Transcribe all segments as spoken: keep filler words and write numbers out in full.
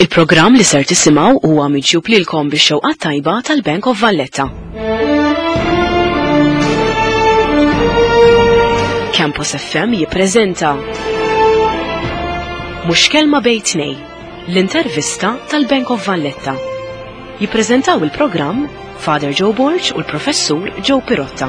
Il-programm li ser tisimgħu huwa miġjub lilkom bix-xewqa tajba tal-Bank of Valletta. Campus F M jippreżenta Mhux kelma bejn tnejn, l-intervista tal-Bank of Valletta. Jippreżentaw il-programm Father Joe Borch u l-Professur Joe Pirotta.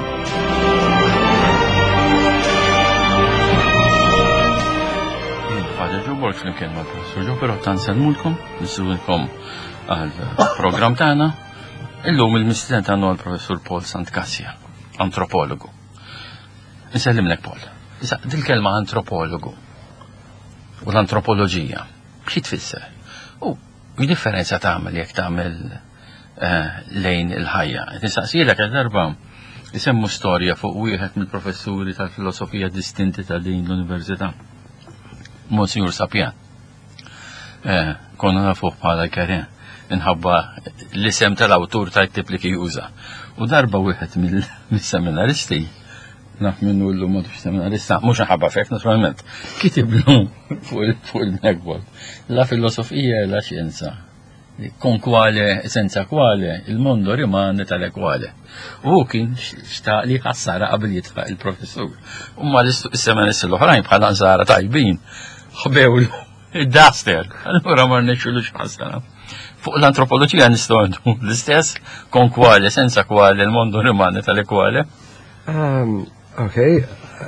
Flimkien ma' Professur Joe Pirotta nsellmulkom, nistudilkom għal-programm tagħna. Illum il-mistiden tagħna għal-Professur Paul Santkassja, antropologu. Nsellimlek Paul. Issa dil-kelma antropologu u l-antropoloġija xi tfisser? U x'differenza tagħmel jekk tagħmel lejn il-ħajja. Nistaqsilek għal darba isemmu storja fuq wieħed mill-professuri tal-filosofija distinti ta' din l-Università. Monsignor Sapjan. Eh, konna nafuq bħala Karen, inħabba l-isem tal-awtur tal-ktib li juża. U darba wieħed mill-seminaristi, naf minnu l-lum mhux seminarista, mhux inħabba fek naturalment, kitiblu fuq il-megbol. La filosofija la xjenza. Con quale, senza quale, il mondo rimane tale quale. U kien xtaq li ħassara qabel jitfaq il-professur. U ma l-semenisti l-oħrajn bħala nżara tajbin, ħbewlu id-daster. Allora ma rnexxu x'ħassana. Fuq l-antropoloġija nistgħu l-istess, con quale, senza quale, il mondo rimane tale quale. Um, ok.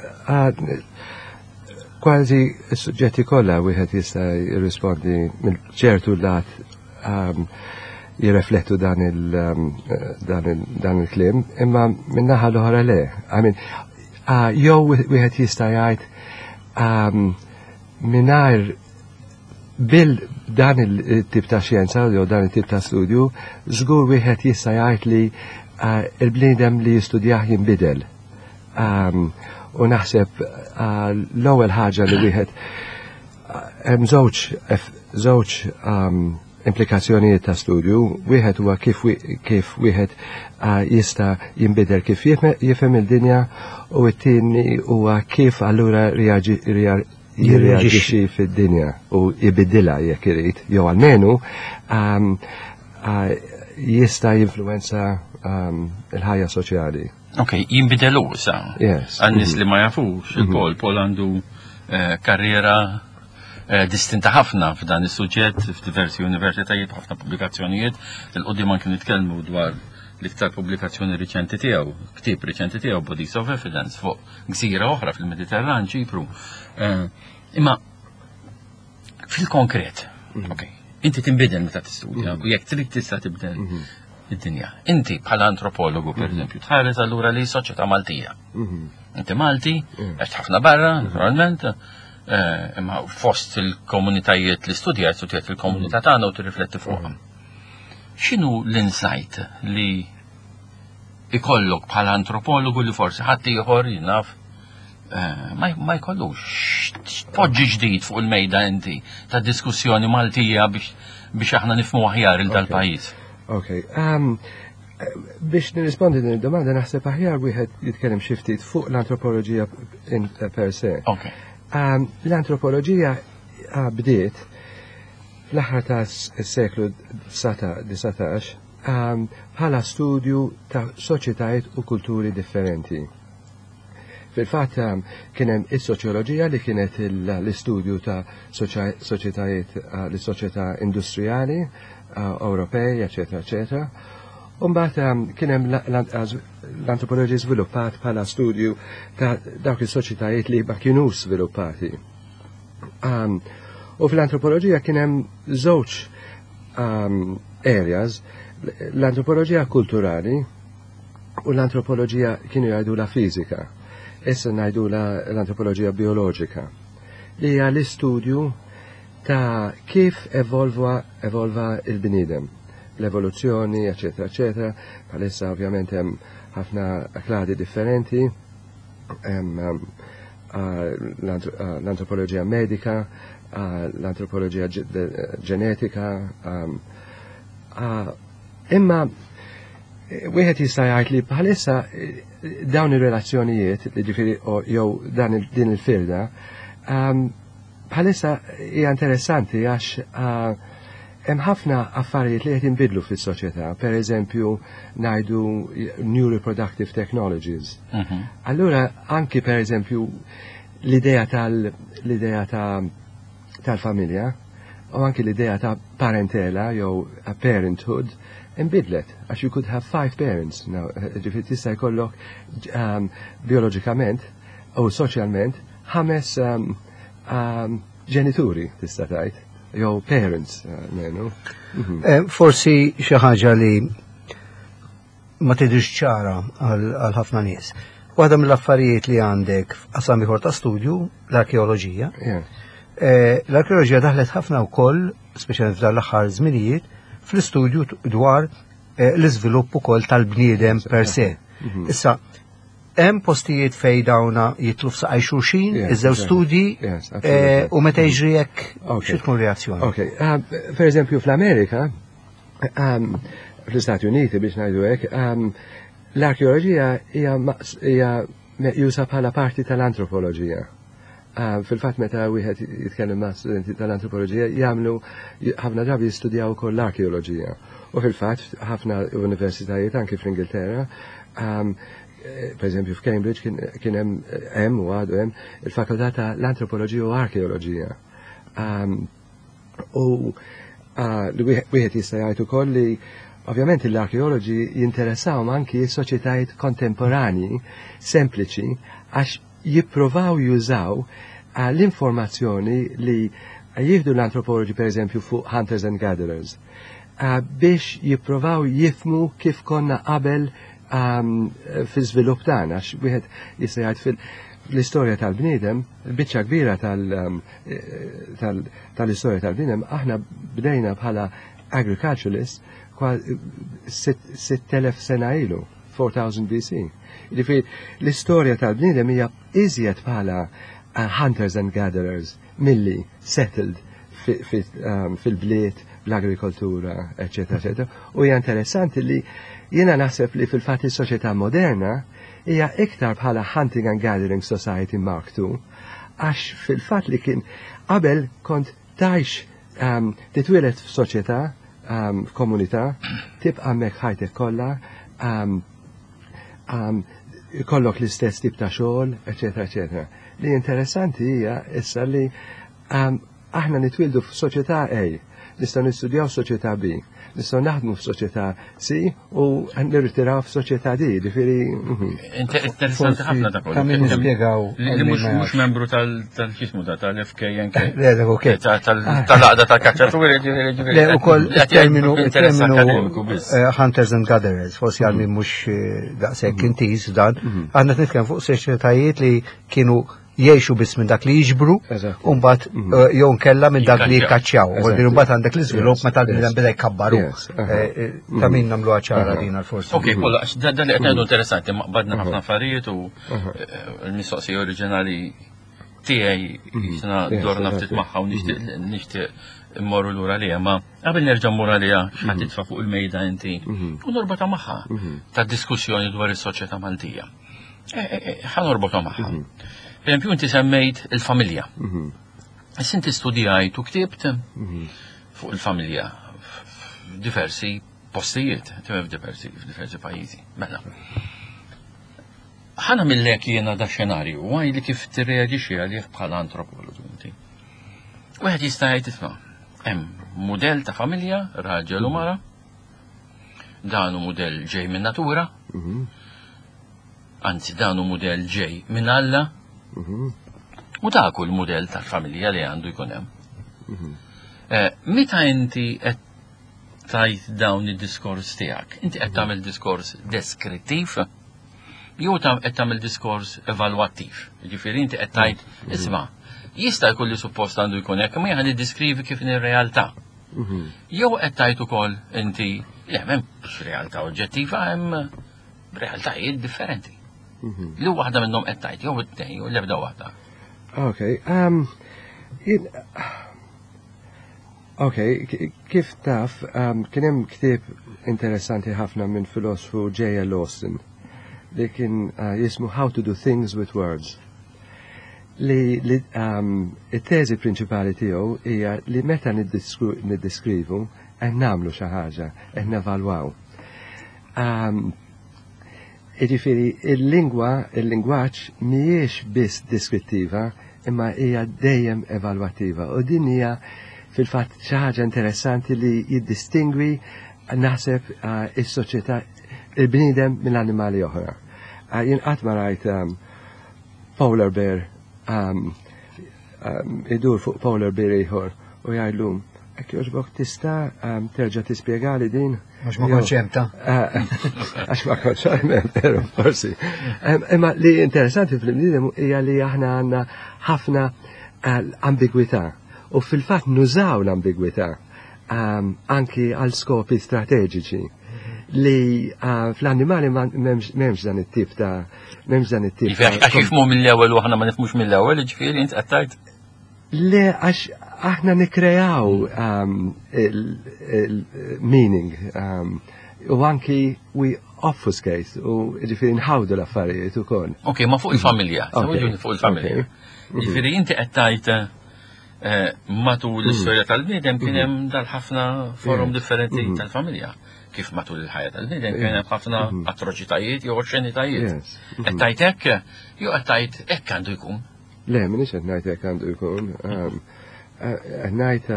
Kważi s-suġġetti kollha wieħed jista' jirrispondi mill-ċertu lat Um, jirreflettu dan il-klim, um, imma minnaħa l-oħra le. I mean, uh, jow wieħed jista' jgħid um, mingħajr bil dan il-tip ta' xjenza jew dan il-tip ta' studju, żgur wieħed jista' jgħid li uh, il-bniedem li jistudjah jinbidel. Um, u naħseb uh, l-ewwel ħaġa li wieħed hemm żewġ żewġ um, implikazzjonijiet ta' studju, wieħed huwa kif kif wieħed jista' jinbidel kif jifhem il-dinja u t-tieni huwa kif allura jirreaġixxi fid-dinja u jibidilha jekk irid, jew almenu jista' jinfluwenza il-ħajja soċjali. Ok, jinbidelu sa. Yes. Għan-nies li ma jafux, il-Paul, Paul għandu karriera distinta ħafna f'dan is-suġġett f'diversi universitajiet, ħafna pubblikazzjonijiet, il-qudiem anke nitkellmu dwar l-iktar pubblikazzjoni riċenti tiegħu, ktieb riċenti tiegħu Bodies of Evidence fuq gżira oħra fil-Mediterran, Ċipru. Imma fil-konkret, ok, inti tinbidel meta tistudja, u jekk trid tista' tibdel id-dinja. Inti bħala antropologu, pereżempju, tħares allura li soċjetà Maltija. Inti Malti, għext ħafna barra, naturalment, imma fost il-komunitajiet li studjajt, studjajt il-komunità tagħna u tirrifletti fuqhom. X'inhu l-insight li ikollok bħala antropologu li forsi ħadd ieħor jinaf ma jkollux poġġi ġdid fuq il-mejda inti ta' diskussjoni Maltija biex aħna nifhmu aħjar il dal-pajjiż. Ok. Biex nirrispondi din id-domanda naħseb aħjar wieħed jitkellem xi ftit fuq l-antropoloġija per se. Okay. Um, l-antropoloġija uh, bdiet fl-aħħar ta' s-seklu disa-tax um, bħala studju ta' soċjetajiet u kulturi differenti. Fil-fatt um, kien hemm is-soċjoloġija li kienet l-istudju ta' soċjetajiet uh, l-soċjetà industrijali uh, Ewropej, eċetera, eċetera. U mbagħad um, kien hemm l-antropoloġija żviluppat bħala studju ta' dawk is-soċjetajiet li ma kienu żviluppati. Um, u fl-antropoloġija kien hemm żewġ um, areas, l-antropoloġija kulturali u l-antropoloġija kienu jgħidula fiżika. Issa ngħidula l-antropoloġija bioloġika. Li hija l-istudju ta' kif evolva evolva il-bniedem. L-evoluzzjoni, eccetera, eccetera. Palissa ovvjament hemm ħafna kladi differenti, hemm l-antropoloġija medika, l-antropoloġija ġenetika, imma wieħed jista' jgħid li bħalissa dawn ir-relazzjonijiet li ġifieri jew dan din il-firda bħalissa hija interessanti għax hemm ħafna affarijiet li qed inbidlu fis-soċjetà, pereżempju ngħidu new reproductive technologies. Allura anki pereżempju l-idea tal l-idea ta' tal-familja u anki l-idea ta' parentela jew parenthood inbidlet għax you could have five parents now, ġifieri tista' jkollok um, bioloġikament u soċjalment ħames um, um, ġenituri tista' tgħid. Jew parents, menu. Forsi xi ħaġa li ma tidhirx ċara għal ħafna nies. Waħda mill-affarijiet li għandek f'qasam ieħor ta' studju l-arkeoloġija. L-arkeoloġija daħlet ħafna wkoll, speċjalment f'dan l-aħħar żminijiet, fl-istudju dwar l-iżvilupp ukoll tal-bniedem per se. Issa, hemm postijiet fej dawna jitlu f'saqaj xulxin, iż-żew studji u meta jiġri hekk xi tkun reazzjoni. Okay. Per eżempju fl-Amerika, fl-Istati Uniti biex ngħidu hekk, l-arkeoloġija hija meqjusa bħala parti tal-antropoloġija. Fil-fatt meta wieħed jitkellem ma' studenti tal-antropoloġija jagħmlu ħafna drabi jistudjaw ukoll l-arkeoloġija. U fil-fatt ħafna universitajiet anke fl-Ingilterra per eżempju f'Cambridge kien hemm hemm u għadu hemm il-fakultà ta' l-antropoloġija u arkeoloġija. U wieħed jista' jgħid ukoll li ovvjament l-arkeoloġi jinteressaw anki s-soċjetajiet kontemporanji sempliċi għax jippruvaw jużaw l-informazzjoni li jieħdu l-antropoloġi per eżempju fuq hunters and gatherers biex jippruvaw jifmu kif konna qabel Um, fi żvilupp tagħna għax wieħed jista' jgħid fil-istorja tal-bniedem, biċċa kbira tal-istorja tal-bniedem, aħna bdejna bħala agriculturalists sitt elef sena ilu, four thousand B C. Jiġifieri l-istorja tal-bniedem hija iżjed bħala hunters and gatherers milli settled fil-bliet, l-agrikoltura, eccetera, eccetera. U hija interessanti li jiena naħseb li fil-fatt is-soċjetà moderna hija iktar bħala hunting and gathering society Mark two, għax fil-fatt li kien qabel kont tgħix um, titwieled f'soċjetà, um, f'komunità, tibqa' hemmhekk ħajtek kollha, um, um, kollok l-istess tip ta' xogħol, eċetera, eċetera. Li interessanti hija issa li um, aħna nitwildu f'soċjetà A, nistgħu nistudjaw f'soċjetà B, nistgħu naħdmu f'soċjetà C u nirritiraw f'soċjetà D, ġifieri. Interessanti ħafna dak Ta' min nispjegaw. Li mhux membru tal-ġismu tal-F K N K. Le, ok. Tal-laqda tal-kaċċaturi, ġifieri. Le, ukoll terminu hunters and gatherers, forsi għal min mhux daqshekk intis dan, għandna nitkellem fuq soċjetajiet li kienu jiexu biss minn dak li jiġbru, u mbagħad jew nkella minn dak li jikkaċċjaw. U mbagħad għandek l-iżvilupp meta l-bniedem beda jkabbaru. Ta' min nagħmluha ċara din għall-forsi. Okej, kollha dan li qed ngħidu interessanti, badna ħafna affarijiet u l-mistoqsija oriġinali tiegħi jiena dorna ftit magħha u nixtieq immorru lura liha, ma qabel nerġa' mmur għaliha x'ħadd titfa' fuq il-mejda inti u norbota magħha ta' diskussjoni dwar is-soċjetà Maltija. Ħa norbota magħha. Per esempio, inti semmejt il-familja. Ess inti studijajt u ktibt fuq il-familja diversi postijiet, timef diversi diversi pajjiżi. Mela. Ħana millek jiena da xenarju, għaj li kif tirreagixxi għalih bħala antropologu inti. Wieħed jista' jgħid isma' hemm mudell ta' familja, raġel u mara, dan hu mudell ġej minn natura, anzi dan hu mudell ġej minn Alla. U dak kull mudell tal-familja li għandu jkun hemm. Meta inti qed tgħid dawn id-diskors tiegħek, inti qed tagħmel diskors deskrittiv jew qed tagħmel diskors evalwattiv. Jiġifieri inti qed tgħid isma' jista' jkun li suppost għandu jkun hekk, ma jħan iddeskrivi kif in ir-realtà. Jew qed tgħid ukoll inti le m'hemmx realtà oġġettiva, hemm realtajiet differenti. Li waħda minnhom qed tgħid, jew it-tnejn, jew l-ebda waħda. Okay, um, okay, kif taf, um, kien hemm ktieb interessanti ħafna minn filosofu J L Austin li kien uh, jismu How to do things with words. li li um, it-teżi prinċipali tiegħu hija li meta niddeskrivu qed nagħmlu xi ħaġa, qed nevalwaw. Um, Jiġifieri il-lingwa, il-lingwaġġ mhijiex biss deskrittiva, imma hija dejjem evalwattiva. U din hija fil-fatt xi ħaġa interessanti li jiddistingwi naħseb uh, is-soċjetà il-bniedem mill-annimali oħra. Uh, jien qatt ma rajt um, polar bear um, um, idur fuq polar bear ieħor u jgħidlu hekk jogħġbok tista' um, terġa' tispjegali din. Għax ma kontx hemm ta'. Għax ma kontx hemm, però forsi. Imma li interessanti fil-bniedem hija li aħna għandna ħafna ambigwità u fil-fatt nużaw l-ambigwità um, anki għal skopi strateġiċi li uh, fl-annimali m'hemmx dan it-tip ta' m'hemmx dan it-tip. Għax jifhmu mill-ewwel u aħna ma nifhmux mill-ewwel, ġifieri int qed tgħid. Le għax aħna nikreaw um, il-meaning um, u anki we obfuscate u ġifieri nħawdu l-affarijiet ukoll. Ok, ma fuq il-familja. Okay. Fuq il-familja. Ġifieri inti qed tgħid matul l-istorja tal-bniedem kien hemm dal-ħafna forum differenti tal-familja. Kif matul il-ħajja tal-bniedem kien hemm ħafna atroċitajiet jew oċċenitajiet. Qed tgħid hekk jew qed tgħid hekk għandu jkun. Le, minix qed ngħid hekk għandu jkun. Qed ngħid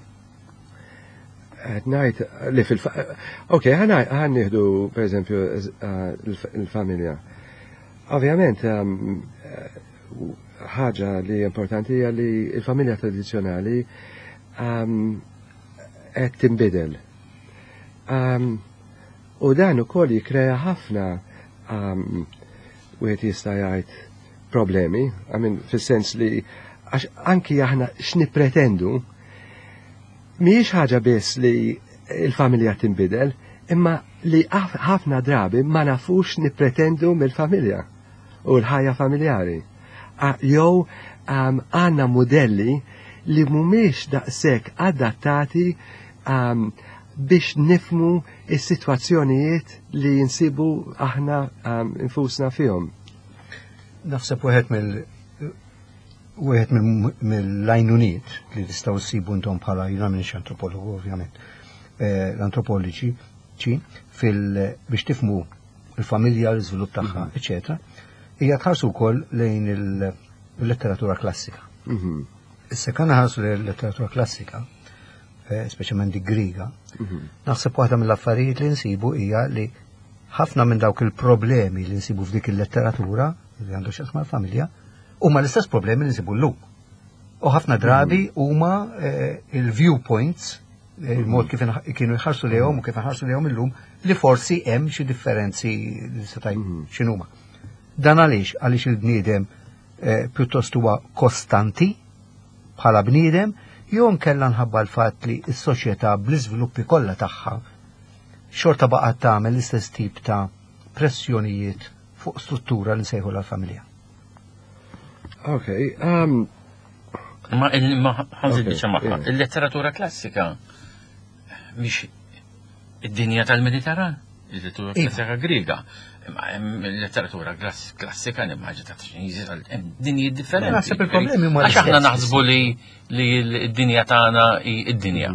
qed ngħid li fil Ok, ħan nieħdu pereżempju l-familja. Ovvjament ħaġa li importanti hija li l-familja tradizzjonali qed tinbidel. U dan ukoll jikkrea ħafna wieħed jista' jgħid problemi, għamin fil-sens li għax anki aħna x'nippretendu mhijiex ħaġa biss li l-familja tinbidel, imma li ħafna drabi ma nafux nippretendu mill-familja u l-ħajja familjari. Jew għandna modelli li mhumiex daqshekk adattati um, biex nifmu is-sitwazzjonijiet li jinsibu aħna um, infusna fihom. Naħseb wieħed mill wieħed mill-lajnuniet li tistgħu ssibu intom bħala jiena m'iniex antropologu ovvjament. L-antropoloġi fil biex tifmu il-familja, l-iżvilupp tagħha, eċetera, hija tħarsu wkoll lejn il-letteratura klassika. Issa kan ħarsu lejn il-letteratura klassika, speċjalment dik Griega, naħseb waħda mill-affarijiet li nsibu hija li ħafna minn dawk il-problemi li nsibu f'dik il-letteratura li għandu x'asma l-familja, huma l-istess problemi li nsibu llum. U ħafna drabi huma il-viewpoints, il-mod kif kienu jħarsu lehom u kif jħarsu lehom illum li forsi hemm xi differenzi li setaj x'inhuma. Dan għaliex għaliex il-bniedem pjuttost huwa kostanti bħala bniedem jew nkella nħabba l-fatt li s-soċjetà bl-iżviluppi kollha tagħha xorta baqgħet tagħmel l-istess tip ta' pressjonijiet fuq struttura li nsejħu l-familja. Ok. Um, ma ħanżil biex magħha. Il-letteratura klassika mhix id-dinja tal-Mediterran, il-letteratura klassika Griega. Il-letteratura klassika nimmaġi ta' dinji differenti. Naħseb il-problemi huma għax aħna naħsbu li d-dinja tagħna id-dinja.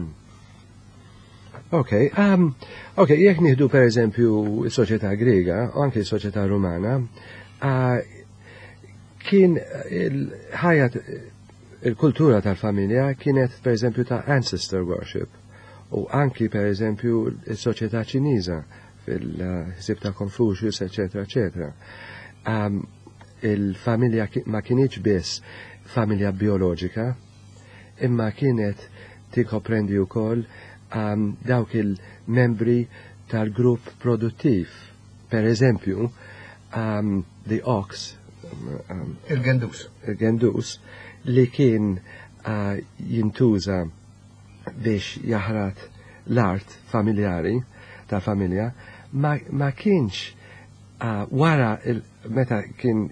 Ok, um, ok, jekk nieħdu per eżempju s-soċjetà Griega u anke s-soċjetà Rumana, uh, kien il-ħajja il-kultura tal-familja kienet per eżempju ta' ancestor worship u anki per eżempju s-soċjetà Ċiniża fil-ħsieb ta' Confucius, eccetera, eccetera. Um, il-familja ma kienieċ biss familja bioloġika, imma kienet tikkoprendi wkoll um, dawk il-membri tal-grupp produttiv. Per eżempju, um, the ox, um, il-gendus. Il-gendus li kien uh, jintuża biex jaħrat l-art familjari tal-familja, ma, ma kienx uh, wara meta kien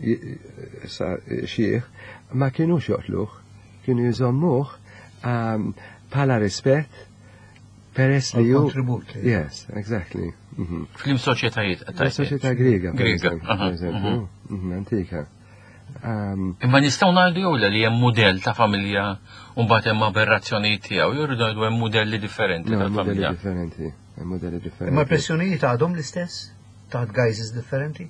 xieħ, ma kienux joqtluħ, kienu jżommuħ um, pala rispett peress li ju. Kontribut. Yes, exactly. Flim soċjetajiet. Soċjetà Griega. Griega. Per eżempju, antika. Um, Imma nistgħu ngħidu jew li hemm mudell ta' familja u mbagħad hemm aberrazzjonijiet tiegħu, jew rridu ngħidu hemm modelli differenti no, modelli tal-familja. differenti. hemm Modelli differenti. Imma pressjonijiet għadhom l-istess? Taħt guises differenti?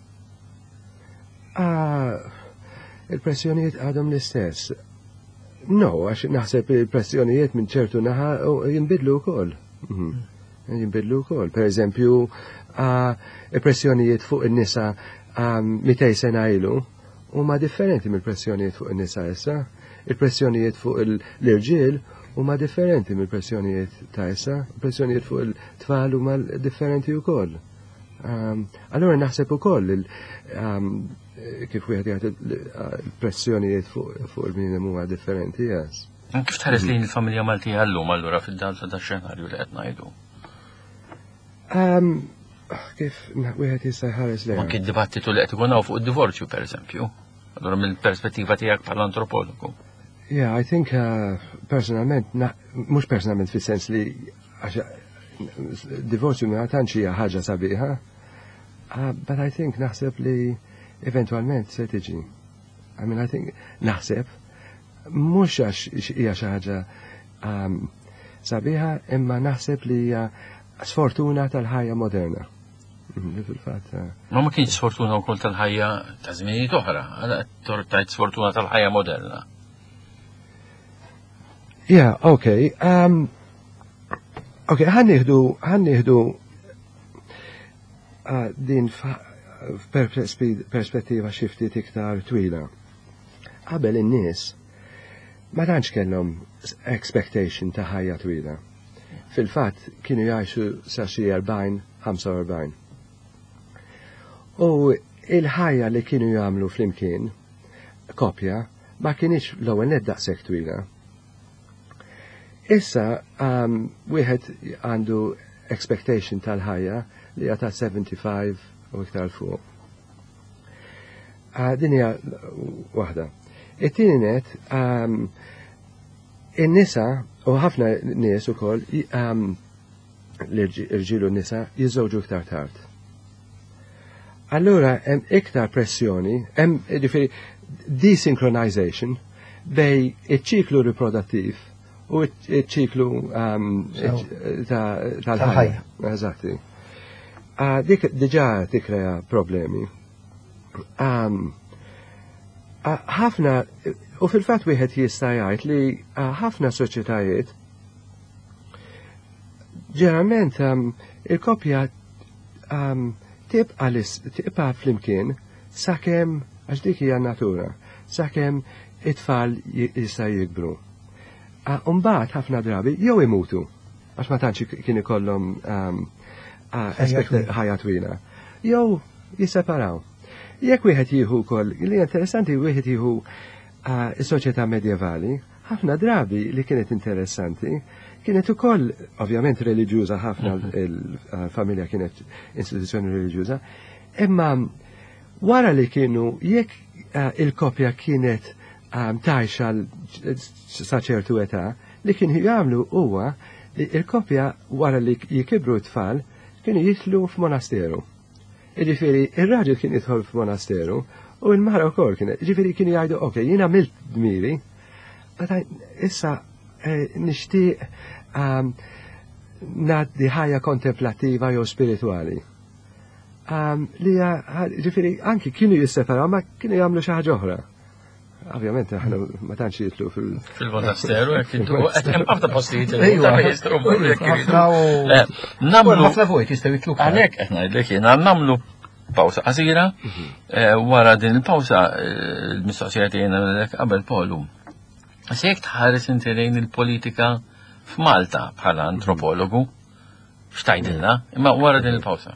Ah, il-pressjonijiet għadhom l-istess. No, għax naħseb il-pressjonijiet minn ċertu naħa jinbidlu wkoll. Mhm. Jinbidlu wkoll. Per eżempju, ah, il-pressjonijiet fuq in-nisa mitej sena ilu huma differenti mill-pressjonijiet fuq in-nisa issa. Il-pressjonijiet fuq l-irġiel huma differenti mill-pressjonijiet ta' issa. Il-pressjonijiet fuq il-tfal huma differenti wkoll. Um, allora naħseb ukoll um, kif wieħed jagħti il-pressjonijiet fuq il-bniedem huma differenti, yes. Kif tħares lejn il-familja Maltija llum allura fid-dawl ta' xenarju li qed ngħidu? Um, kif wieħed jista' jħares lejn? Anke d-dibattitu li qed ikun hawn fuq id-divorzju pereżempju. Allura mill-perspettiva tiegħek bħala antropologu. Yeah, I think uh, personalment, mhux personalment fis-sens li divorzju ma tantx hija ħaġa sabiħa, uh, but I think naħseb li eventualment se tiġi. I mean, I think naħseb mhux għax hija xi ħaġa um, sabiħa, imma naħseb li hija sfortuna tal-ħajja moderna. Fil-fatt. Ma ma kienx sfortuna wkoll tal-ħajja ta' żminijiet oħra, tortajt sfortuna tal-ħajja moderna. Yeah, okay. Um, okay, ħannieħdu ħannieħdu uh, din perspettiva xi ftit iktar twila. Qabel in-nies ma tantx kellhom expectation ta' ħajja twila. Fil-fatt kienu jgħixu sa xi erbgħin, ħamsa u erbgħin. U il-ħajja li kienu jagħmlu flimkien kopja ma kienx l-ewwel nett daqshekk twila. Issa um, wieħed għandu expectation tal-ħajja li hija ta' seventy-five u iktar fuq. Uh, din hija waħda. It-tieni net um, in-nisa u ħafna nies ukoll um, l-irġiel u n-nisa jiżżewġu iktar tard. Allura hemm iktar pressjoni, hemm ġifieri desynchronization bej iċ-ċiklu riproduttiv u iċ-ċiklu tal-ħajja. Eżatti. Dik diġà tikkrea problemi. Ħafna, u fil-fatt wieħed jista' jgħid li ħafna soċjetajiet ġeneralment il-koppja tibqa' flimkien sakemm għax dik hija natura, sakemm it-tfal jista' jikbru. Umbagħad ħafna drabi jew imutu għax ma tantx kien ikollhom ħajja twila. Jew jisseparaw. Jekk wieħed jieħu wkoll, li interessanti wieħed jieħu is-soċjetà medjevali, ħafna drabi li kienet interessanti, kienet ukoll ovvjament reliġjuża ħafna il-familja kienet istituzzjoni reliġjuża, imma wara li kienu jekk il-koppja kienet tajxa sa ċertu età, li kienu jagħmlu huwa il-koppja wara li jikibru t-tfal kienu jitlu f'monasteru. Ġifieri ir-raġel kien jidħol f'monasteru u l-mara wkoll kienet. Ġifieri kienu jgħidu, ok, jien għamilt dmiri, issa nixtieq ngħaddi ħajja kontemplattiva jew spirituali. Li ġifieri anki kienu jisseparaw ma kienu jagħmlu xi ħaġa oħra. Ovvjament aħna ma tantx jitlu fil fil-monasteru hekk intu qed hemm ħafna postijiet li nagħmlu ħafna fuq jistgħu jitlu. Għalhekk qed ngħidlek jiena nagħmlu pawsa qasira, wara din il-pawsa l-mistoqsija tiegħi qabel Polu. Se jekk tħares inti lejn il-politika f'Malta bħala antropologu, x'tgħidilna, imma wara din il-pawsa.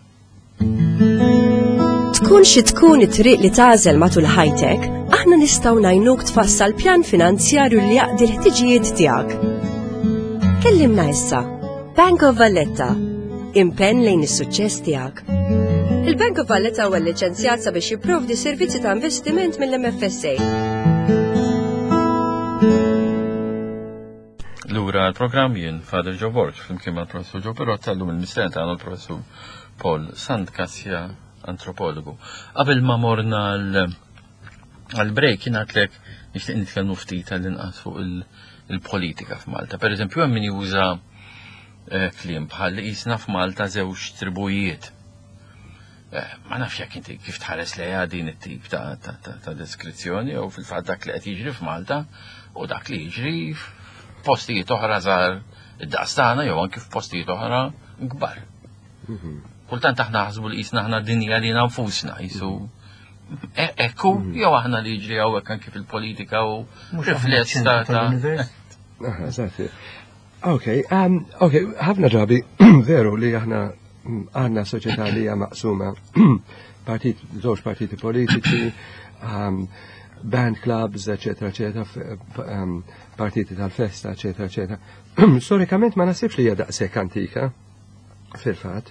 Tkun xi tkun it-triq li tażel matul ħajtek, aħna nistgħu ngħinuk tfassal pjan finanzjarju li jaqdi l-ħtiġijiet tiegħek. Kellimna issa. Bank of Valletta. Impenn lejn is-suċċess tiegħek. Il-Bank of Valletta huwa liċenzjat sabiex jipprovdi servizzi ta' investiment mill-M F S A. Lura l-programm jien Father Joe Borg flimkien mal-Professur Joe Perotta llum il-mistenni tagħna l-Professur Paul Santkassja, antropologu. Qabel ma morna Għal-break jien għatlek nixtieq nitkellmu ftit tal-inqas fuq il-politika f'Malta. Per eżempju, hemm min juża kliem bħal jisna f'Malta żewġ tribujiet. Ma nafx jekk inti kif tħares lejha din it-tip ta' deskrizzjoni u fil-fatt dak li qed jiġri f'Malta u dak li jiġri f'postijiet oħra żgħar id-daqs tagħna jew anke f'postijiet oħra kbar. Kultant aħna ħasbu li qisna aħna dinja li nfusna jisu ekku jew aħna li jiġri hawnhekk anke fil-politika u rifless ta' Okay, um, okay, ħafna drabi veru li aħna għanna soċjetà li hija maqsuma partit, żewġ partiti politiċi, um, band clubs, eccetera, eccetera, um, partiti tal-festa, eccetera, eccetera. Storikament ma nasibx li hija daqshekk antika fil-fatt.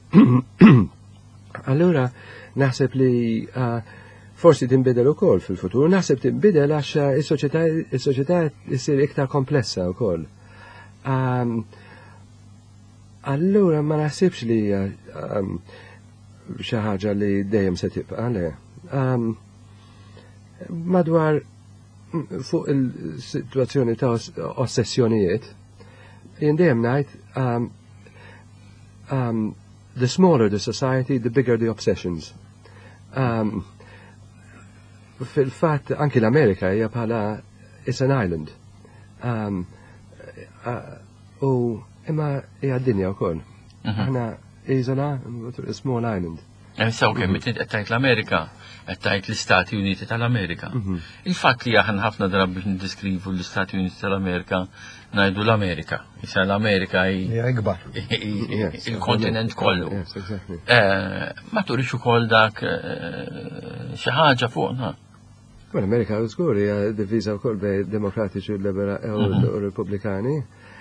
Allura naħseb li uh, forsi tinbidel ukoll fil-futur, naħseb tinbidel għax is-soċjetà is-soċjetà issir iktar komplessa wkoll. Um, allura ma naħsibx li um, xi ħaġa li dejjem se tibqa' le. Um, madwar fuq il-sitwazzjoni ta' ossessjonijiet, jien dejjem ngħid um, um, the smaller the society, the bigger the obsessions. Um, Fil-fatt anki l-Amerika hija bħala it's an island. Um, U imma hija d-dinja wkoll. Aħna iżola, a small island. Issa okej, meta qed tgħid l-Amerika, qed tgħid l-Istati Uniti tal-Amerika. Il-fatt li aħna ħafna drabi biex niddiskrivu l-Istati Uniti tal-Amerika ngħidu l-Amerika. Issa l-Amerika hija ikbar. Il-kontinent kollu. Ma turix ukoll dak xi ħaġa fuqna. Well, Amerika u żgur hija diviża wkoll bejn demokratiċi u repubblikani.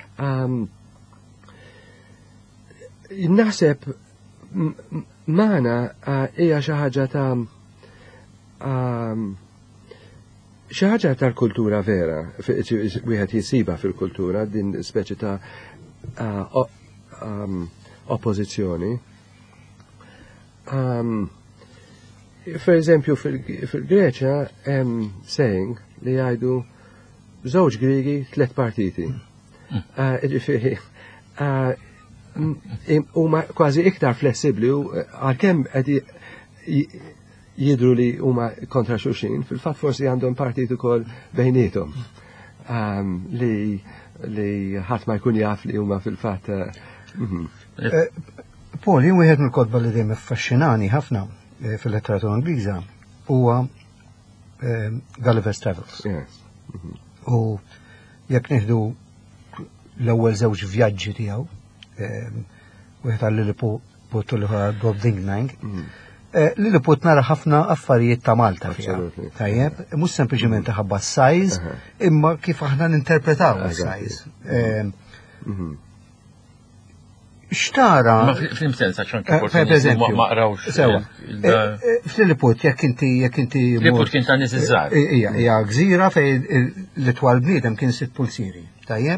Naħseb magħna hija xi ħaġa ta' xi ħaġa tal-kultura vera, wieħed jisiba fil-kultura din speċi ta' oppożizzjoni. For eżempju, fil-Greċja hemm saying li jgħidu żewġ Griegi tliet partiti. Ġifieri, huma kważi iktar flessibbli għalkemm qed jidhru li huma kontra xulxin, fil-fatt forsi għandhom partit ukoll bejniethom li li ħadd ma jkun jaf li huma fil-fatt. Paul, jien wieħed mill-kotba li dejjem affaxxinani ħafna fil-letteratura Ingliża huwa Gulliver's Travels. U jekk nieħdu l-ewwel żewġ vjaġġi tiegħu, wieħed għal Lilliput u l-ieħor Bob Dinglang, Lilliput nara ħafna affarijiet ta' Malta fiha. Tajjeb, mhux sempliċement ħabba s-sajż, imma kif aħna ninterpretaw is-sajż. Xtara. Ma fil-sens għaxan kif ma qrawx. Sewa. Fil-Lilliput, jekk inti jekk inti. Lilliput kien ta' nies iżgħar. Hija hija gżira fejn l-itwal bniedem kien sitt pulsieri. Tajjeb.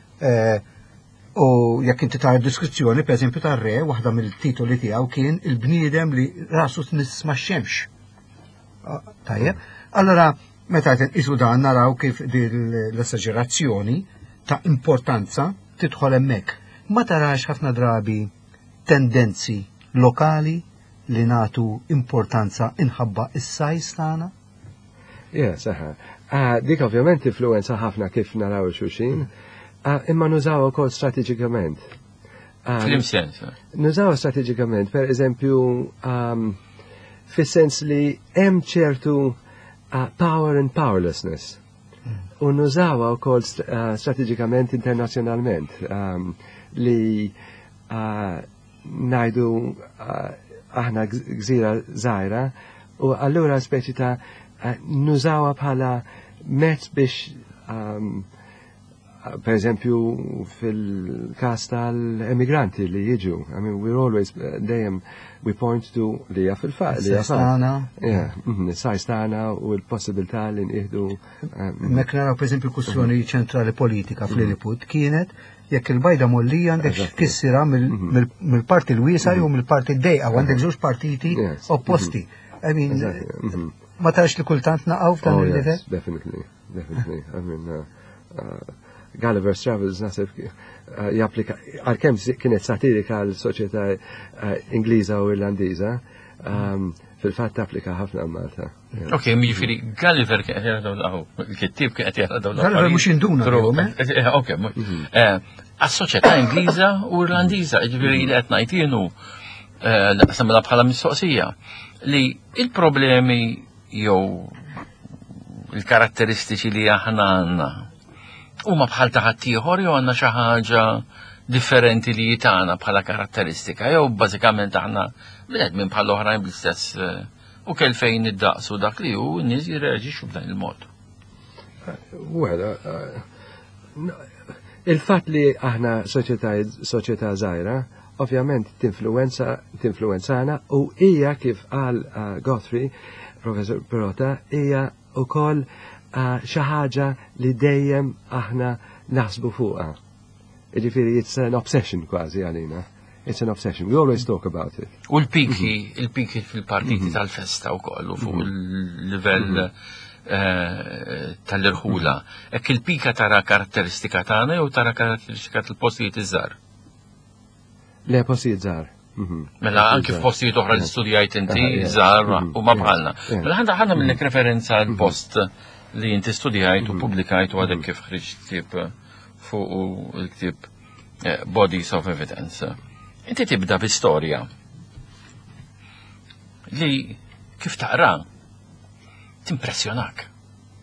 U jekk inti tara deskrizzjoni, pereżempju tar-re, waħda mill-titoli tiegħu kien il-bniedem li rasu tmiss max-xemx. Tajjeb. Allora, meta isu dan naraw kif l-esagerazzjoni ta' importanza tidħol hemmhekk. Ma tarax ħafna drabi tendenzi lokali li natu importanza inħabba is-sajs tagħna? Ja, saħħa. Dik ovvjament influenza ħafna kif naraw xulxin, imma nużaw ukoll strateġikament. Fl-imsens. Nużaw strateġikament, per eżempju, fis-sens li hemm ċertu power and powerlessness. U nużaw ukoll strateġikament internazzjonalment. Li najdu aħna gżira żgħira u allura speċi ta' nużawha bħala mezz biex per eżempju fil-każ tal-emigranti li jiġu. I mean, we're always dejjem we point to li hija fil-fatt li hija Sajstana. Sajstana u l-possibilità li nieħdu. Mek naraw pereżempju kwistjoni ċentrali politika fl-Lilliput kienet jekk il-bajda mollija għandek kissira mill-parti l-wiesa jew mill-parti d-dejqa u għandek żewġ partiti opposti. I mean, ma tax li kultant naqgħu f'dan Oh, il-livell? yes, definitely, definitely. I mean, uh, uh, Gulliver's Travels nasib uh, japplika, għal-kem kienet satirika għal-soċieta uh, Ingliża u Irlandiża, um, fil-fatt applika ħafna Malta. Yeah. Ok, mi ġifiri, Gulliver kien qed jara dawn l-aħu, il-kittib kien qed jara dawn l-aħu. Gulliver mhux induna lihom, eh? Ok, għas-soċjetà Ingliża u Irlandiża, ġifiri li qed ngħid jienu naqsamilha bħala mistoqsija li il-problemi jew il-karatteristiċi li aħna għandna huma bħal ta' ħaddieħor jew għandna xi ħaġa differenti li jitana bħala karatteristika, jew bażikament aħna bnedmin bħal oħrajn bl-istess u kell fejn id-daqsu dak li hu n-nies jirreaġixxu b'dan il-mod. Well, il-fatt li aħna soċjetà żgħira, ovvjament tinfluenza tinfluenzana u hija kif qal Guthrie, Professor Perrotta, hija wkoll xi ħaġa li dejjem aħna naħsbu fuqha. Ġifieri it's an obsession kważi għalina. It's an obsession. We always talk about it. U l-piki, il-piki fil-partiti tal-festa u kollu fuq il-livell tal-irħula. Ek il-pika tara karatteristika tagħna jew tara karatteristika tal-postijiet iż-żgħar? Le postijiet żgħar. Mela anke f'postijiet oħra li studjajt inti żgħar u ma bħalna. Mela ħanda ħanna minnek referenza għal post li inti studjajt u pubblikajt u għadek kif ħriġt ktib fuq il-ktib Bodies of Evidence. Inti tibda b'istorja li kif taqra timpressjonak.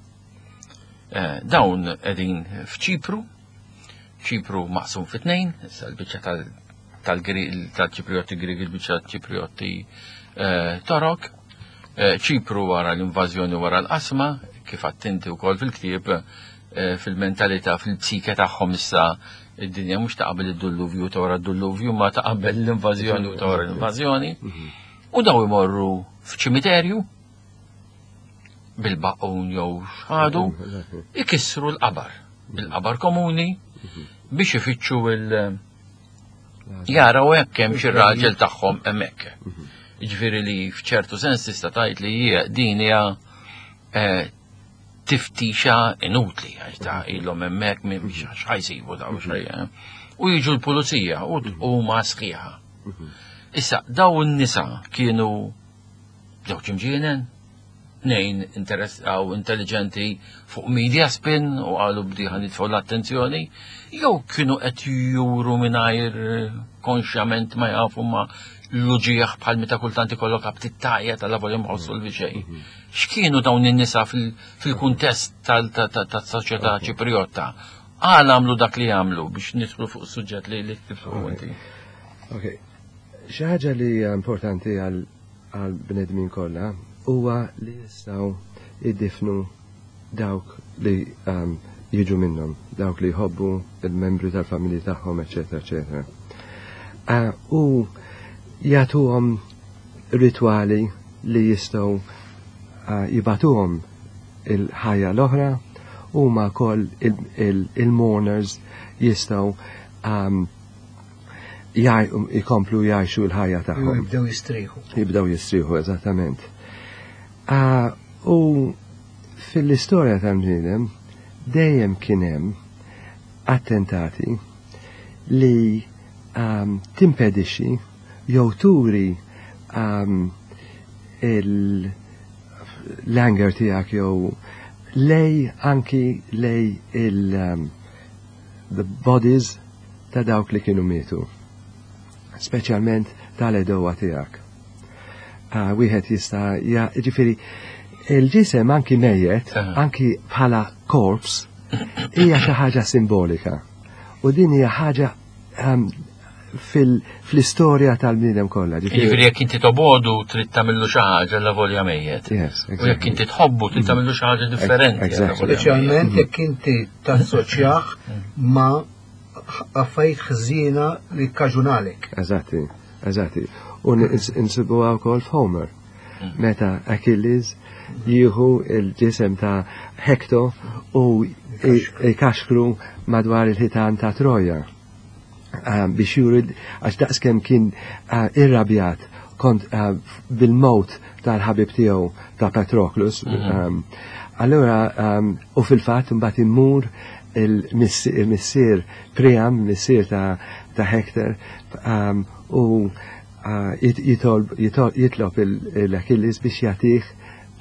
Dawn qegħdin f'Ċipru, Ċipru maqsum fit-tnejn, issa l-biċċa tal-Ċipriotti Griegi, il-biċċa Ċipriotti Torok, Ċipru wara l-invażjoni wara l-qasma, kif attinti wkoll fil-ktieb fil-mentalità, fil-psike tagħhom issa id-dinja mhux taqbel id-dulluvju ta' wara d-dulluvju ma taqbel l-invażjoni u ta' wara l-invażjoni. U daw imorru f'ċimiterju bil-baqqun jew x'ħadu ikissru l-qabar, il-qabar komuni biex ifittxu il- jaraw hekk hemm xi raġel tagħhom hemmhekk. Jiġifieri li f'ċertu sens tista' tgħid li hija din hija tiftixa inutli, għax ta' ilhom hemmhekk mhix ħajsibu daw xejn. U jiġu l-pulizija u ma sħiħa. Issa daw in-nisa kienu żewġ imġienen, nejn interessaw intelligenti fuq media spin u għalu bdiħan jitfaw l-attenzjoni, jew kienu qed juru mingħajr konxjament ma jafu ma l-luġieħ bħal meta kultant ikollok abtit tajja tal-lavolja mħossu l-viċej. X'kienu dawn in-nisa fil-kuntest tas-soċjetà Ċipriotta? Għal għamlu dak li għamlu biex nidħlu fuq suġġett li li tifhmu inti. Ok. Xi ħaġa li hija importanti għal bnedmin kollha huwa li jistgħu jiddifnu dawk li jiġu minnhom, dawk li jħobbu il-membri tal-familji tagħhom, eċetera, eċetera. U jagħtuhom ritwali li jistgħu jibatuhom il-ħajja l-oħra u ma koll il-mourners jistaw jikomplu jgħajxu l-ħajja tagħhom. Jibdew jistriħu. Jibdew jistriħu, eżattament. U fil-istorja tal-bniedem dejjem kien hemm attentati li timpedixxi jew turi il- l-anger tijak jew lej anki lej il um, the bodies ta' dawk li kienu mietu, specialment tal-edowa tijak. Uh, wieħed jista' ja, ġifiri, il-ġisem anki mejjet, anki bħala korps, hija xi ħaġa simbolika. U din hija ħaġa um, fil-istorja tal-bniedem kollha. Jiġifieri jekk inti tobodu trid tagħmillu xi ħaġa la volja mejjed. U jekk inti tħobbu trid tagħmillu xi ħaġa differenti. Speċjalment jekk inti tassoċjah ma' affarijiet ħżiena li kkaġunalek. Eżatti, eżatti. U insibuha wkoll f'Homer. Meta Achilles jieħu il-ġisem ta' Hector u ikaxkru madwar il-ħitan ta' Troja. Biex juru, għax daqskem kien irrabjat kont uh, bil-mot tal-ħabib tiegħu ta' Patroclus. um, allura um, u fil-fatt imbagħad immur il-missier Priam, missier ta' ta' Hector, um, u uh, jitlob l-Achilles biex jagħtih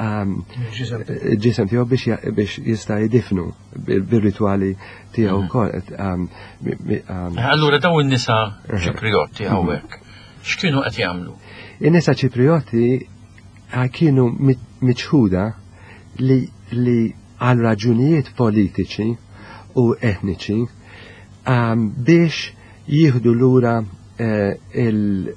ġisem tiegħu biex jista' jidifnu bil-ritwali tiegħu wkoll. Allura daw in-nisa Ċiprioti hawnhekk x'kienu qed jagħmlu? In-nisa Ċiprioti kienu miċħuda li li għal raġunijiet politiċi u etniċi biex jieħdu lura il-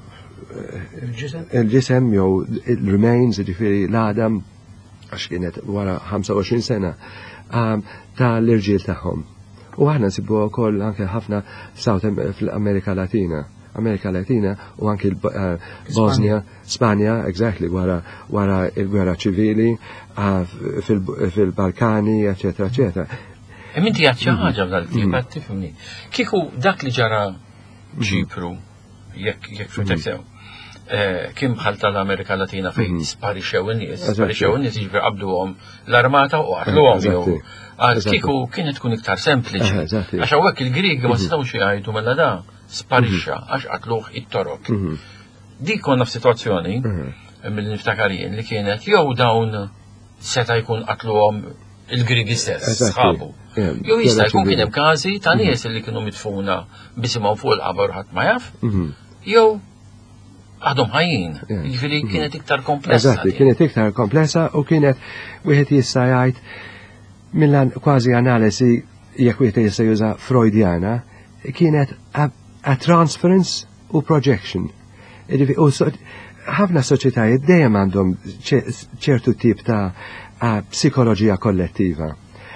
il-ġisem jew il-remains, ġifiri l-adam, għax kienet wara ħamsa u għoxrin sena, ta' l-irġiel tagħhom. U aħna nsibu wkoll anke ħafna fl-Amerika Latina. Amerika Latina u anke Bosnia, Spanja, exactly, wara wara il-gwerra ċivili, fil-Balkani, eccetera, eccetera. Minti għad xi ħaġa f'dal tifhimni. Kieku dak li ġara Ċipru, jekk jekk futek sew. Kim bħal tal-Amerika Latina fejn sparixxew in-nies, sparixxew in-nies jiġri qabduhom l-armata u qatluhom jew. Kieku kienet tkun iktar sempliċi. Għax hawnhekk il-Griegi ma setgħux jgħidu mela da sparixxa għax qatluh it-torok. Dik konna f'sitwazzjoni mill-niftakarien li kienet jew dawn seta' jkun qatluhom il-Griegi stess, sħabu. Jew jista' jkun kien hemm każi ta' nies li kienu mitfuna bisimgħu fuq il-qabor ħadd ma jaf, jew għadhom ħajjin. Jiġifieri kienet iktar komplessa. Eżatti, kienet iktar komplessa u kienet wieħed jista' jgħid mill kważi analisi jekk wieħed jista' juża Freudjana, kienet a transference u projection. U ħafna soċjetajiet dejjem għandhom ċertu tip ta' psikoloġija kollettiva.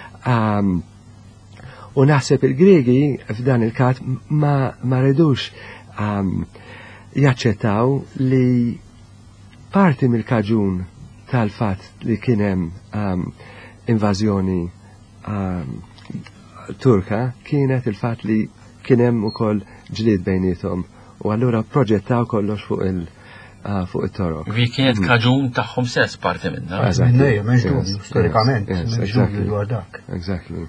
U naħseb il-Griegi f'dan il-kat ma redux jaċċettaw li parti mill-kaġun tal-fatt li kienem invażjoni Turka kienet il-fatt li kienem ukoll ġlied bejnietom u allura proġettaw kollox fuq il- fuq it-torok. Vi kienet kaġun tagħhom stess parti minnha. Minnejja, m'hemmx dubju, storikament, m'hemmx dubju dwar dak. Exactly.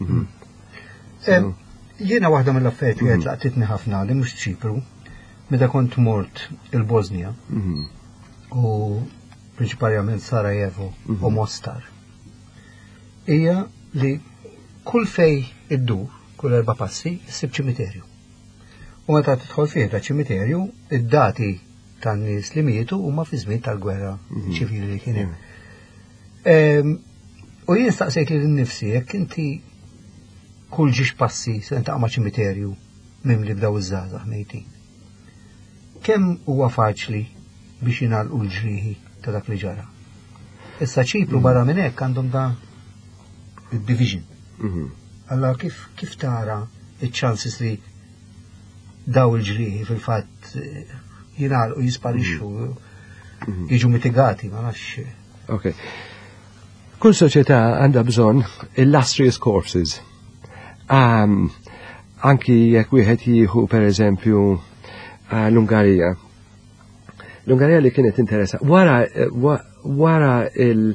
Jiena waħda mill-affarijiet li qed laqtitni ħafna li mhux Ċipru, meta kont mort il-Bosnia u prinċipalment Sarajevo u Mostar. Hija li kull fej iddur, kull erba' passi, issib ċimiterju. U meta tidħol fih da ċimiterju, id-dati tan-nies li mietu huma fi żmien tal-gwerra ċivili li kien hemm. U jien staqsejt li nnifsi jekk inti kull ġiex passi se ntaqma' ċimiterju mimli b'daw iż-żgħażagħ mejtin. Kemm huwa faċli biex jingħalqu l-ġrieħi ta' dak li ġara. Issa Ċipru barra minn hekk għandhom da division. Allora kif kif tara iċ-chances li daw il-ġrieħi fil-fatt jingħalqu jisparixxu jiġu mitigati ma nafx. Okay. Kull soċjetà għandha bżonn illustrious corpses. Um, anki jekk wieħed jieħu pereżempju l-Ungarija. L-Ungarija li kienet interessa. Wara wara il